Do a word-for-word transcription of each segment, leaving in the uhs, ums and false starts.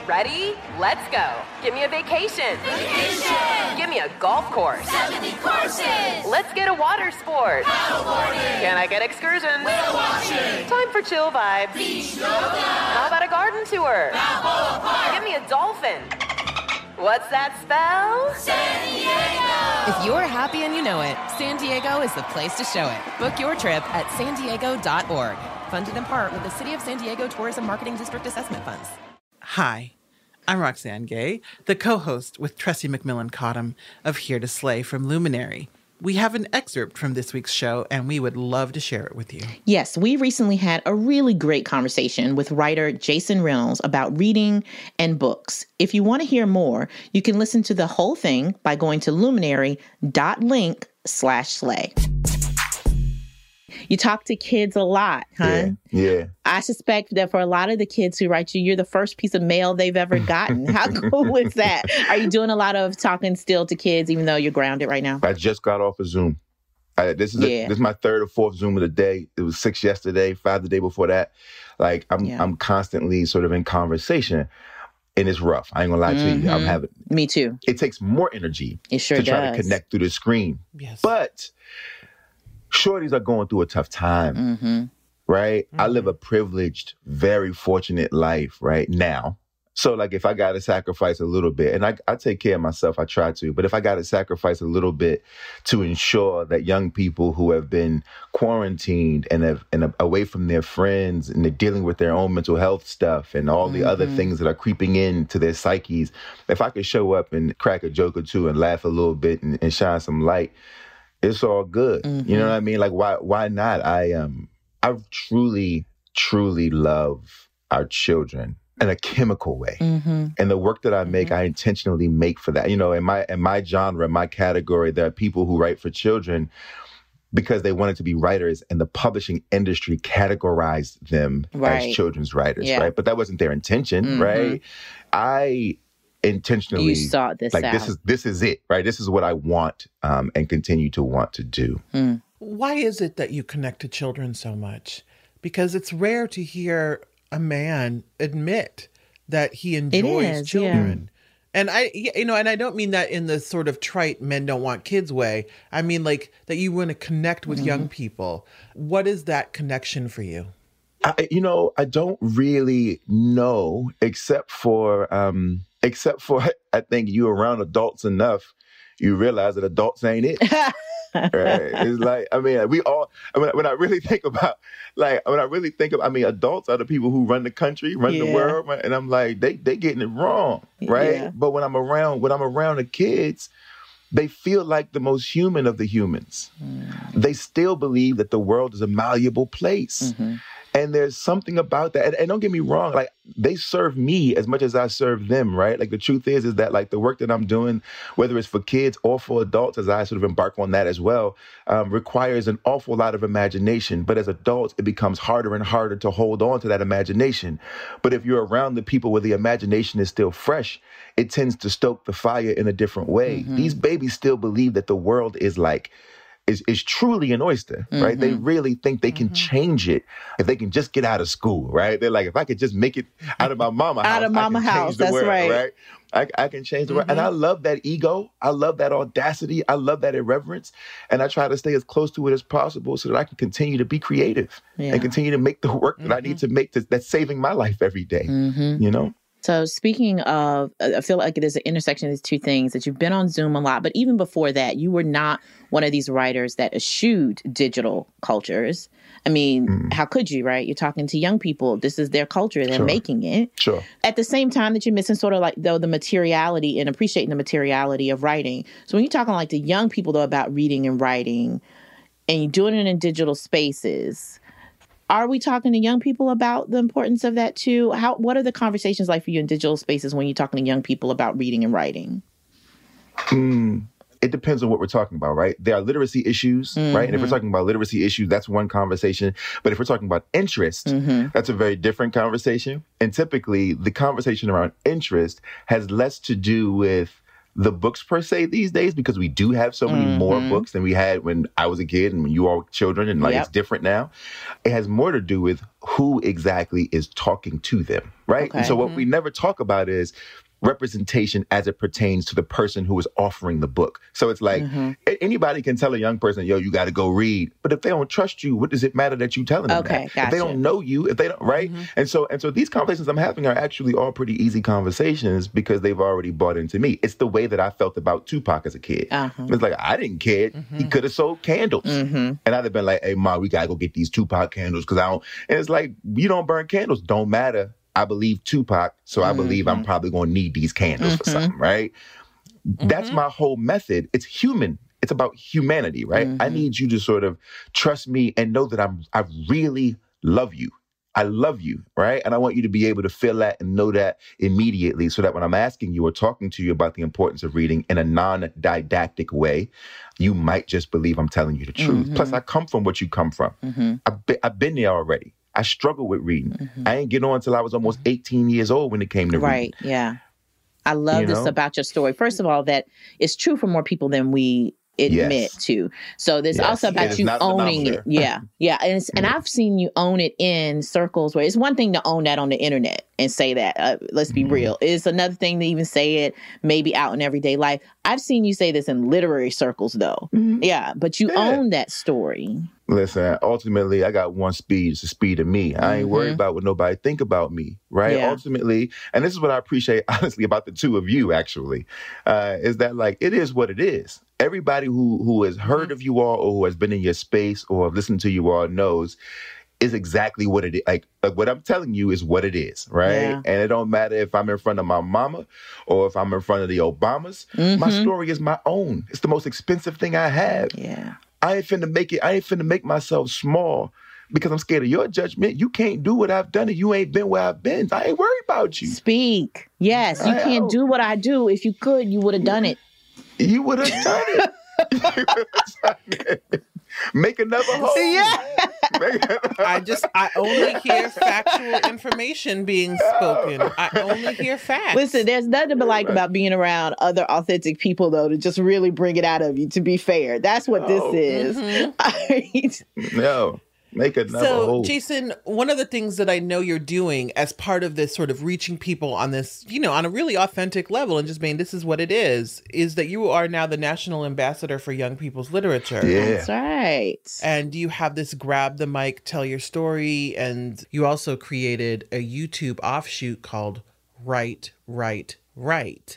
Ready? Let's go. Give me a vacation. Vacation! Give me a golf course. seventy courses! Let's get a water sport. Paddleboarding! Can I get excursions? Whale watching! Time for chill vibes. Beach yoga! How about a garden tour? Balboa Park! Give me a dolphin. What's that spell? San Diego! If you're happy and you know it, San Diego is the place to show it. Book your trip at san diego dot org. Funded in part with the City of San Diego Tourism Marketing District Assessment Funds. Hi, I'm Roxane Gay, the co-host with Tressie McMillan Cottom of Here to Slay from Luminary. We have an excerpt from this week's show, and we would love to share it with you. Yes, we recently had a really great conversation with writer Jason Reynolds about reading and books. If you want to hear more, you can listen to the whole thing by going to luminary.link slash slay. You talk to kids a lot, huh? Yeah, yeah. I suspect that for a lot of the kids who write you, you're the first piece of mail they've ever gotten. How cool is that? Are you doing a lot of talking still to kids, even though you're grounded right now? I just got off of Zoom. I, this is Yeah. a, this is my third or fourth Zoom of the day. It was six yesterday, five the day before that. Like I'm Yeah. I'm constantly sort of in conversation, and it's rough. I ain't gonna lie to you. I'm Mhm. having. Me too. It takes more energy It sure to try does. to connect through the screen. Yes. But shorties are going through a tough time, Mm-hmm. right? I live a privileged, very fortunate life right now. So like if I got to sacrifice a little bit, and I, I take care of myself, I try to, but if I got to sacrifice a little bit to ensure that young people who have been quarantined and have and are away from their friends and they're dealing with their own mental health stuff and all the Mm-hmm. other things that are creeping into their psyches, if I could show up and crack a joke or two and laugh a little bit and, and shine some light, it's all good. Mm-hmm. You know what I mean? Like why why not? I um I truly, truly love our children in a chemical way. Mm-hmm. And the work that I make, I intentionally make for that. You know, in my in my genre, my category, there are people who write for children because they wanted to be writers, and the publishing industry categorized them Right. as children's writers, Yeah. right? But that wasn't their intention, Mhm. right? I intentionally You sought this like out. this is this is it, right? This is what I want um, and continue to want to do. Why is it that you connect to children so much? Because it's rare to hear a man admit that he enjoys is, children. And I, you know, and I don't mean that in the sort of trite men don't want kids way. I mean like that you want to connect with young people. What is that connection for you? I, you know, I don't really know, except for, um, except for, I think you around adults enough, you realize that adults ain't it. Right? It's like, I mean, we all, I mean, when I really think about, like, when I really think of, I mean, adults are the people who run the country, run the Yeah. world, right? And I'm like, they they getting it wrong, right? Yeah. But when I'm around, when I'm around the kids, they feel like the most human of the humans. They still believe that the world is a malleable place. Mhm. And there's something about that. And, and don't get me wrong, like they serve me as much as I serve them, right? Like the truth is, is that like the work that I'm doing, whether it's for kids or for adults, as I sort of embark on that as well, um, requires an awful lot of imagination. But as adults, it becomes harder and harder to hold on to that imagination. But if you're around the people where the imagination is still fresh, it tends to stoke the fire in a different way. These babies still believe that the world is like, is is truly an oyster, right? They really think they can change it if they can just get out of school, right? They're like, if I could just make it out of my mama house, Out of mama I can change house, the that's world, right. I, I can change the world. And I love that ego. I love that audacity. I love that irreverence. And I try to stay as close to it as possible so that I can continue to be creative Yeah. and continue to make the work that I need to make to, that's saving my life every day, Mm-hmm. you know? So speaking of, I feel like there's an intersection of these two things, that you've been on Zoom a lot, but even before that, you were not one of these writers that eschewed digital cultures. I mean, how could you, right? You're talking to young people. This is their culture. They're Sure. making it. Sure. At the same time that you're missing sort of like, though, the materiality and appreciating the materiality of writing. So when you're talking like to young people, though, about reading and writing, and you're doing it in digital spaces, are we talking to young people about the importance of that too? How, what are the conversations like for you in digital spaces when you're talking to young people about reading and writing? Mm, it depends on what we're talking about, right? There are literacy issues, right? And if we're talking about literacy issues, that's one conversation. But if we're talking about interest, Mm-hmm. that's a very different conversation. And typically, the conversation around interest has less to do with the books per se these days, because we do have so many mm-hmm. more books than we had when I was a kid and when you all were children, and like yep. it's different now. It has more to do with who exactly is talking to them, right? Okay. And so what mm-hmm. we never talk about is representation as it pertains to the person who is offering the book. So it's like mm-hmm. anybody can tell a young person, yo, you got to go read. But if they don't trust you, what does it matter that you telling them okay, that? Gotcha. If they don't know you, if they don't, right? Mm-hmm. And so and so these conversations I'm having are actually all pretty easy conversations because they've already bought into me. It's the way that I felt about Tupac as a kid. Uh-huh. It's like, I didn't care. Mm-hmm. He could have sold candles. Mm-hmm. And I'd have been like, hey, Ma, we got to go get these Tupac candles because I don't. And it's like, you don't burn candles. Don't matter. I believe Tupac, so I mm-hmm. believe I'm probably going to need these candles mm-hmm. for something, right? Mm-hmm. That's my whole method. It's human. It's about humanity, right? Mm-hmm. I need you to sort of trust me and know that I'm, I really love you. I love you, right? And I want you to be able to feel that and know that immediately so that when I'm asking you or talking to you about the importance of reading in a non-didactic way, you might just believe I'm telling you the truth. Mm-hmm. Plus, I come from what you come from. Mm-hmm. I've, been, I've been there already. I struggled with reading. Mm-hmm. I ain't get on until I was almost eighteen years old when it came to right, reading. Right, yeah. I love you this know? about your story. First of all, that it's true for more people than we admit yes. to. So there's yes. also about you owning it. Yeah, yeah. And it's, and I've seen you own it in circles where it's one thing to own that on the internet and say that. Uh, let's be mm-hmm. real. It's another thing to even say it maybe out in everyday life. I've seen you say this in literary circles, though. Mm-hmm. Yeah, but you yeah. own that story. Listen, ultimately, I got one speed. It's the speed of me. I ain't mm-hmm. worried about what nobody think about me, right? Yeah. Ultimately, and this is what I appreciate, honestly, about the two of you, actually, uh, is that, like, it is what it is. Everybody who who has heard of you all or who has been in your space or have listened to you all knows is exactly what it is. Like, like what I'm telling you is what it is, right? Yeah. And it don't matter if I'm in front of my mama or if I'm in front of the Obamas. Mm-hmm. My story is my own. It's the most expensive thing I have. Yeah. I ain't finna make it. I ain't finna make myself small because I'm scared of your judgment. You can't do what I've done and you ain't been where I've been. I ain't worried about you. Speak. Yes, you I can't know. do what I do. If you could, you would have done it. You would have done it. Make another hole. Yeah. I just, I only hear factual information being spoken. I only hear facts. Listen, there's nothing to like about being around other authentic people, though, to just really bring it out of you, to be fair. That's what this oh, is. Mm-hmm. No. Make another so, hole. Jason, one of the things that I know you're doing as part of this sort of reaching people on this, you know, on a really authentic level and just being, this is what it is, is that you are now the National Ambassador for Young People's Literature. Yeah. That's right. And you have this grab the mic, tell your story. And you also created a YouTube offshoot called Write, Write, Write.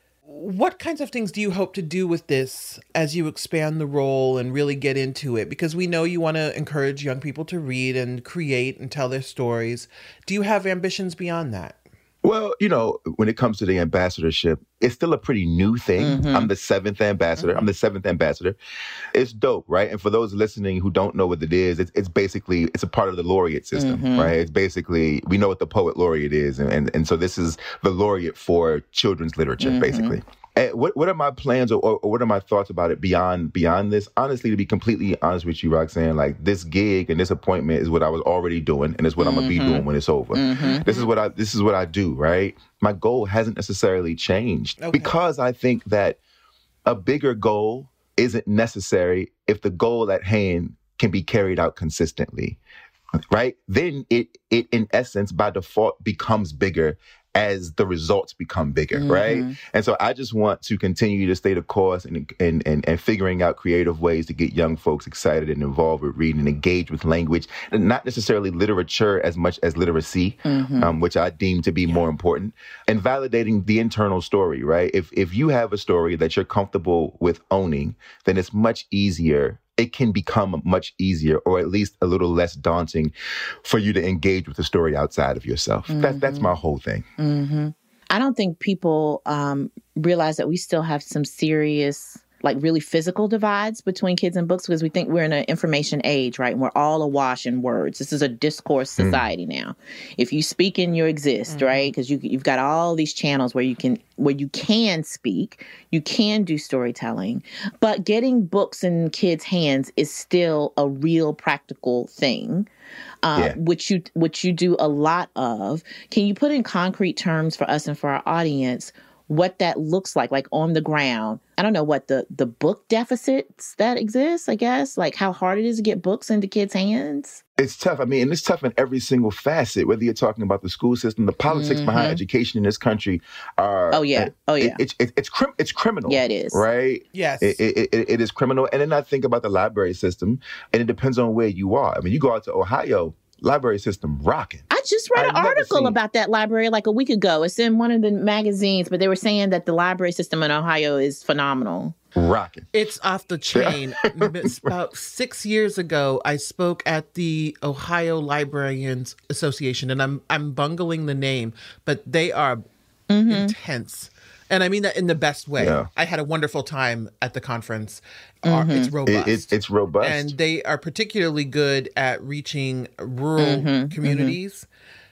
What kinds of things do you hope to do with this as you expand the role and really get into it? Because we know you want to encourage young people to read and create and tell their stories. Do you have ambitions beyond that? Well, you know, when it comes to the ambassadorship, it's still a pretty new thing. Mm-hmm. I'm the seventh ambassador. Mm-hmm. I'm the seventh ambassador. It's dope, right? And for those listening who don't know what it is, it's, it's basically, it's a part of the laureate system, mm-hmm. right? It's basically, we know what the poet laureate is. And, and, and so this is the laureate for children's literature, mm-hmm. basically. And what what are my plans or, or what are my thoughts about it beyond beyond this? Honestly, to be completely honest with you, Roxanne, like this gig and this appointment is what I was already doing, and it's what mm-hmm. I'm gonna be doing when it's over. Mm-hmm. This is what I this is what I do, right? My goal hasn't necessarily changed okay. because I think that a bigger goal isn't necessary if the goal at hand can be carried out consistently, right? Then it it in essence by default becomes bigger as the results become bigger, mm-hmm. right? And so I just want to continue to stay the course and, and and and figuring out creative ways to get young folks excited and involved with reading and engaged with language, and not necessarily literature as much as literacy, mm-hmm. um, which I deem to be more important, and validating the internal story, right? If if you have a story that you're comfortable with owning, then it's much easier. It can become much easier, or at least a little less daunting, for you to engage with the story outside of yourself. Mm-hmm. That, that's my whole thing. Mm-hmm. I don't think people um, realize that we still have some serious, like really physical divides between kids and books, because we think we're in an information age, right? And we're all awash in words. This is a discourse society mm. now. If you speak in, you exist, mm. right? Because you, you've got all these channels where you can where you can speak, you can do storytelling, but getting books in kids' hands is still a real practical thing, uh, yeah. which you which you do a lot of. Can you put in concrete terms for us and for our audience what that looks like, like on the ground. I don't know what the, the book deficits that exist, I guess, like how hard it is to get books into kids' hands. It's tough. I mean, and it's tough in every single facet, whether you're talking about the school system, the politics Mm-hmm. behind education in this country are. Oh, yeah. Oh, yeah. It, it, it, it's crim- it's criminal. Yeah, it is. Right? Yes. It, it, it, it is criminal. And then I think about the library system, and it depends on where you are. I mean, you go out to Ohio, library system rocking. I just read an I've never article seen- about that library like a week ago. It's in one of the magazines, but they were saying that the library system in Ohio is phenomenal. Rocking. It's off the chain. It's about six years ago, I spoke at the Ohio Librarians Association, and I'm I'm bungling the name, but they are Mm-hmm. intense. And I mean that in the best way. Yeah. I had a wonderful time at the conference. Uh, It's robust. It, it, it's robust. And they are particularly good at reaching rural communities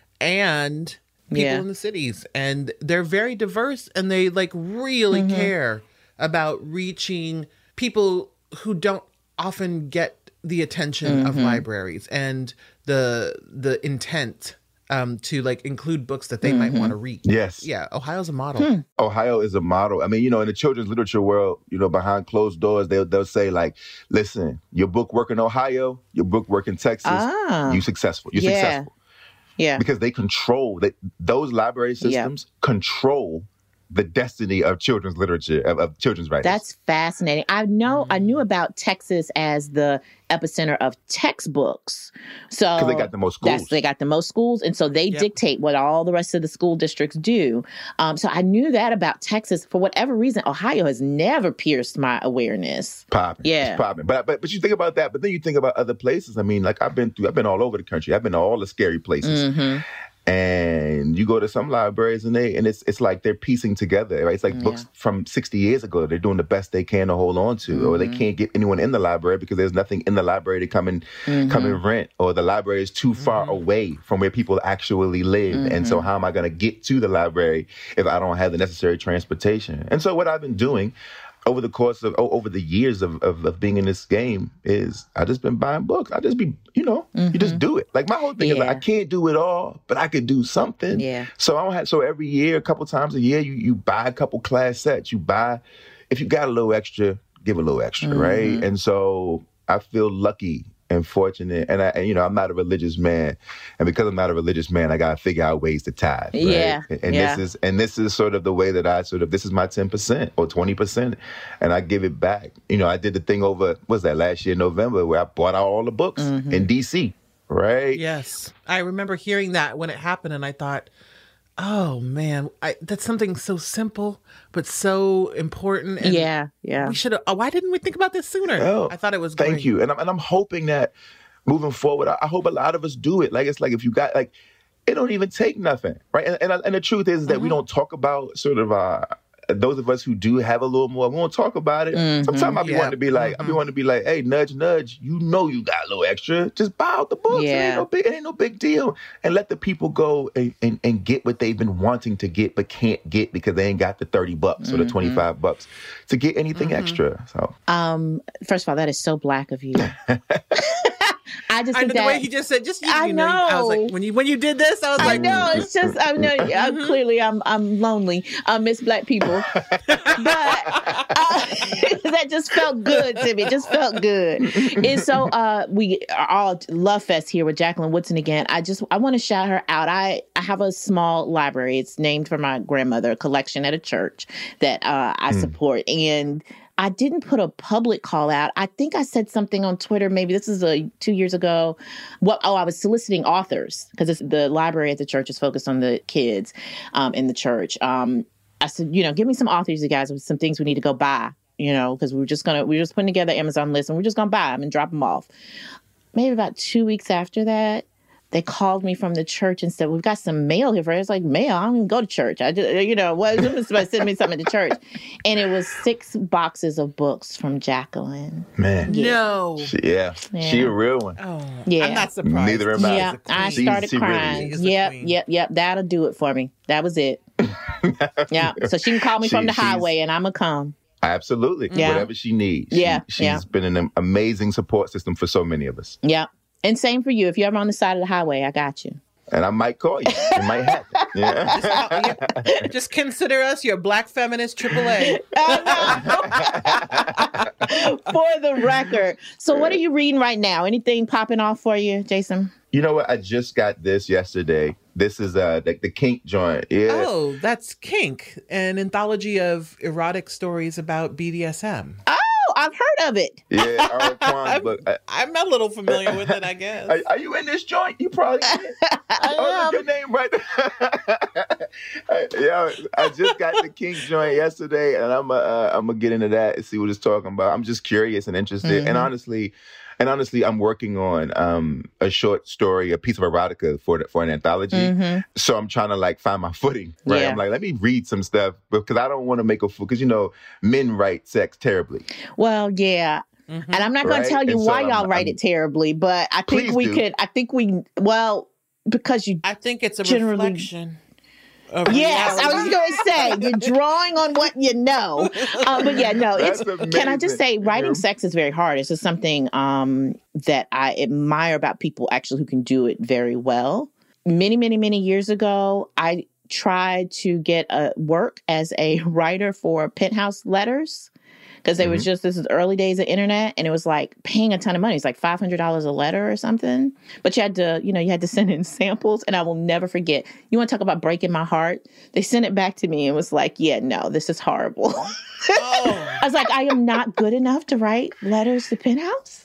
and people Yeah. in the cities. And they're very diverse, and they like really care about reaching people who don't often get the attention of libraries and the the intent um, to like include books that they might want to read. Yes. Yeah, Ohio's a model. Ohio is a model. I mean, you know, in the children's literature world, you know, behind closed doors, they'll they'll say like, listen, your book work in Ohio, your book work in Texas, Ah. you successful. You're Yeah. successful. Yeah. Because they control that those library systems control the destiny of children's literature, of, of children's writers. That's fascinating. I know I knew about Texas as the epicenter of textbooks. So 'Cause they got the most schools. That's, they got the most schools, and so they Yep. dictate what all the rest of the school districts do. Um, so I knew that about Texas. For whatever reason, Ohio has never pierced my awareness. popping. Yeah. It's popping. But, but but you think about that, but then you think about other places. I mean, like I've been through, I've been all over the country. I've been to all the scary places. Mm-hmm. And you go to some libraries and they and it's it's like they're piecing together, right? It's like books from sixty years ago. They're doing the best they can to hold on to, Mm-hmm. or they can't get anyone in the library because there's nothing in the library to come and Mm-hmm. come and rent, or the library is too far away from where people actually live. And Mm-hmm. so how am I going to get to the library if I don't have the necessary transportation? And so what I've been doing over the course of, o- over the years of, of, of being in this game is I just been buying books. I just be, you know, you just do it. Like my whole thing is like, Yeah. I can't do it all, but I could do something. Yeah. So I don't have, so every year, a couple times a year, you, you buy a couple class sets. You buy, if you got a little extra, give a little extra, right? And so I feel lucky and fortunate. And I, and, you know, I'm not a religious man, and because I'm not a religious man, I gotta figure out ways to tithe. Right? Yeah, And yeah. this is and this is sort of the way that I sort of this is my ten percent or twenty percent, and I give it back. You know, I did the thing over what was that last year in November where I bought out all the books Mm-hmm. in D C. Right? Yes. I remember hearing that when it happened, and I thought, oh man, I, that's something so simple but so important. And Yeah, yeah. we should have. Oh, why didn't we think about this sooner? Oh, I thought it was Thank great. you. And I'm, and I'm hoping that moving forward, I, I hope a lot of us do it. Like, it's like if you got, like, it don't even take nothing, right? And and, and the truth is that we don't talk about sort of, uh, those of us who do have a little more, we won't talk about it. Sometimes I be Yeah. wanting to be like, I be wanting to be like, hey, nudge, nudge, you know you got a little extra. Just buy out the books. It, Yeah. ain't no big, it ain't no big deal. And let the people go and, and, and get what they've been wanting to get but can't get because they ain't got the thirty bucks or the twenty-five bucks to get anything extra. So Um, first of all, that is so Black of you. I just I know think the that way he just said, just you, I you know. I was know. like, when you when you did this, I was I like, know it's just I know uh, clearly I'm I'm lonely. I miss Black people, but uh, that just felt good to me. It just felt good. And so uh, we are all Love Fest here with Jacqueline Woodson again. I just I want to shout her out. I I have a small library. It's named for my grandmother, a collection at a church that uh, I support, and I didn't put a public call out. I think I said something on Twitter. Maybe this is a, two years ago. What? Oh, I was soliciting authors because the library at the church is focused on the kids um, in the church. Um, I said, you know, give me some authors, you guys, with some things we need to go buy. You know, because we were just gonna we were just putting together Amazon list and we are just gonna buy them and drop them off. Maybe about two weeks after that, they called me from the church and said, we've got some mail here for you. It's like, mail? I don't even go to church. I just, you know, well, somebody sent me something to church. And it was six boxes of books from Jacqueline. man, no. she, yeah, Yeah. she a real one. Oh, Yeah. I'm not surprised. Neither am I. Yeah, I She's- started she really crying. is. She's a Yep, queen. yep, yep. That'll do it for me. That was it. Yeah. So she can call me She- from the she's- highway and I'm going to come. Absolutely, Yeah. whatever she needs. Yeah, she, she's yeah. been an amazing support system for so many of us. Yep. And same for you. If you're ever on the side of the highway, I got you. And I might call you. It might happen. Yeah. Just, yeah. Just consider us your Black feminist triple A. For the record. So what are you reading right now? Anything popping off for you, Jason? You know what? I just got this yesterday. This is uh the, the Kink joint. Yeah. Oh, that's Kink, an anthology of erotic stories about B D S M. Oh, I've heard of it. Yeah, Earl Kwan's book. I, I'm a little familiar with it, I guess. Are, are you in this joint? You probably is. I Oh, am. look, your name right there. Yeah, I just got the Kink joint yesterday, and I'm uh, uh, I'm gonna get into that and see what it's talking about. I'm just curious and interested, Mm-hmm. and honestly, and honestly, I'm working on um, a short story, a piece of erotica for the, for an anthology. Mm-hmm. So I'm trying to like find my footing, right? Yeah. I'm like, let me read some stuff because I don't want to make a fool. Because you know, men write sex terribly. Well, yeah. Mm-hmm. And I'm not going Right? to tell you And so why I'm- y'all write I'm- it terribly, but I think Please we do. could, I think we, well, because you, I think it's a Generally- reflection of yes, I was reality. going to say, you're drawing on what you know. Uh, but yeah, no, it's, That's can I just amazing. say, writing Yeah. sex is very hard. It's just something um, that I admire about people actually who can do it very well. Many, many, many years ago, I tried to get a work as a writer for Penthouse Letters. Because they was just, this is early days of internet, and it was like paying a ton of money. It's like five hundred dollars a letter or something. But you had to, you know, you had to send in samples, and I will never forget. You want to talk about breaking my heart? They sent it back to me and was like, yeah, no, this is horrible. Oh. I was like, I am not good enough to write letters to Penthouse.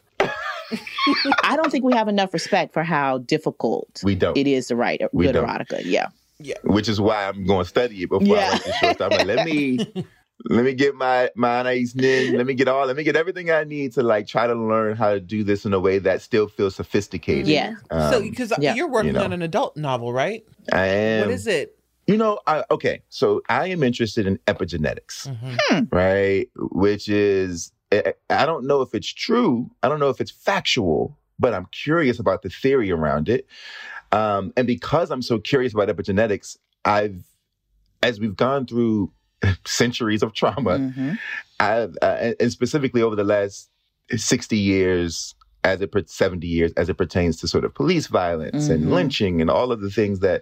I don't think we have enough respect for how difficult We don't. it is to write a We good don't. erotica. Yeah. Which is why I'm going to study it before Yeah. I write this short story. I'm like, let me let me get my my Anaïs, let me get all, let me get everything I need to like try to learn how to do this in a way that still feels sophisticated. Yeah. So, Um, because yeah. you're working you know. on an adult novel, right? I am. What is it? You know, I, okay, so I am interested in epigenetics, Mhm. right? Which is, I I don't know if it's true. I don't know if it's factual, but I'm curious about the theory around it. Um, and because I'm so curious about epigenetics, I've, as we've gone through centuries of trauma, Mhm. I've, uh, and specifically over the last sixty years, as it per- seventy years, as it pertains to sort of police violence Mhm. and lynching and all of the things that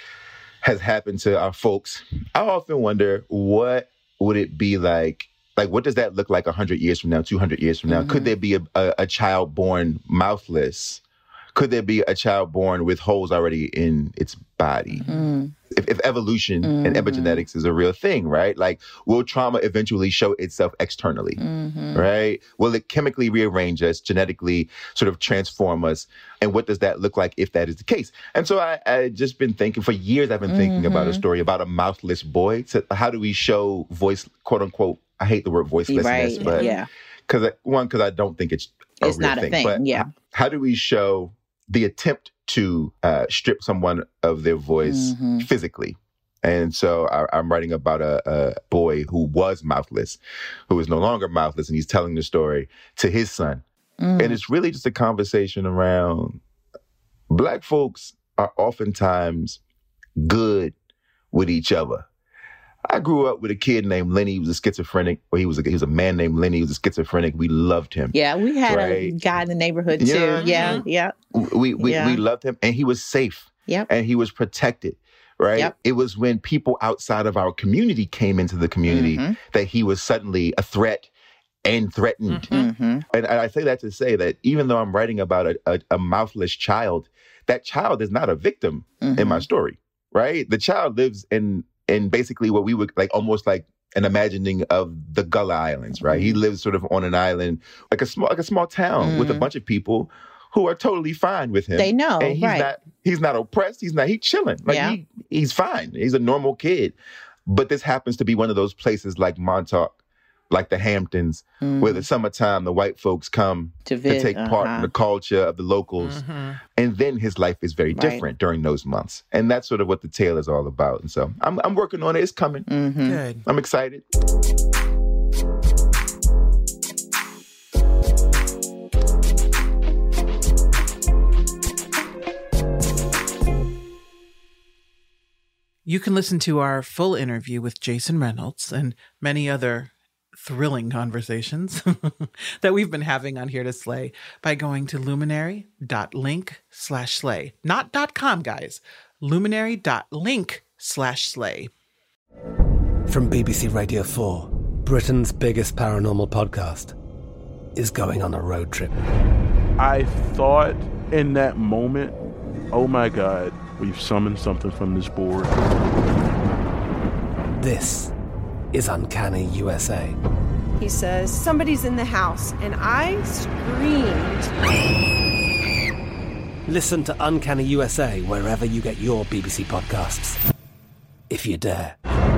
has happened to our folks, I often wonder, what would it be like? Like, what does that look like one hundred years from now, two hundred years from now? Mhm. Could there be a, a, a child born mouthless? Could there be a child born with holes already in its body? Mm. If, if evolution and Mhm. epigenetics is a real thing, right? Like, will trauma eventually show itself externally, Mhm. right? Will it chemically rearrange us, genetically sort of transform us? And what does that look like if that is the case? And so I, I just been thinking, for years I've been thinking about a Mhm. story about a mouthless boy. So how do we show voice, quote unquote, I hate the word voicelessness, Right. but Yeah. because one, because I don't think it's a It's real not a thing. thing, But yeah. how do we show the attempt to uh, strip someone of their voice Mhm. physically? And so I, I'm writing about a, a boy who was mouthless, who is no longer mouthless, and he's telling the story to his son. Mm. And it's really just a conversation around Black folks are oftentimes good with each other. I grew up with a kid named Lenny. He was a schizophrenic. Well, he was a, he was a man named Lenny. He was a schizophrenic. We loved him. Yeah, we had a Right. guy in the neighborhood too. Yeah. Yeah, yeah, We we, Yeah. we loved him, and he was safe. Yep. And he was protected. Right. Yep. It was when people outside of our community came into the community Mhm. that he was suddenly a threat and threatened. Mhm. Mhm. And I say that to say that even though I'm writing about a, a, a mouthless child, that child is not a victim in my Mhm. story, right? The child lives in in basically what we would like almost like an imagining of the Gullah Islands, right? He lives sort of on an island, like a small like a small town with a Mhm. bunch of people who are totally fine with him. They know, and he's right. not he's not oppressed. He's not he's chilling. Like Yeah. he he's fine. He's a normal kid. But this happens to be one of those places like Montauk, like the Hamptons, Mhm. where the summertime the white folks come to, to vid- take part in uh-huh. the culture of the locals. Mhm. And then his life is very Right. different during those months. And that's sort of what the tale is all about. And so I'm I'm working on it. It's coming. Mhm. Good. I'm excited. You can listen to our full interview with Jason Reynolds and many other thrilling conversations that we've been having on Here to Slay by going to luminary.link slash slay. Not .com, guys. luminary.link slash slay. From B B C Radio four, Britain's biggest paranormal podcast is going on a road trip. I thought in that moment, oh my God, we've summoned something from this board. This is Uncanny U S A. He says, somebody's in the house, and I screamed. Listen to Uncanny U S A wherever you get your B B C podcasts, if you dare.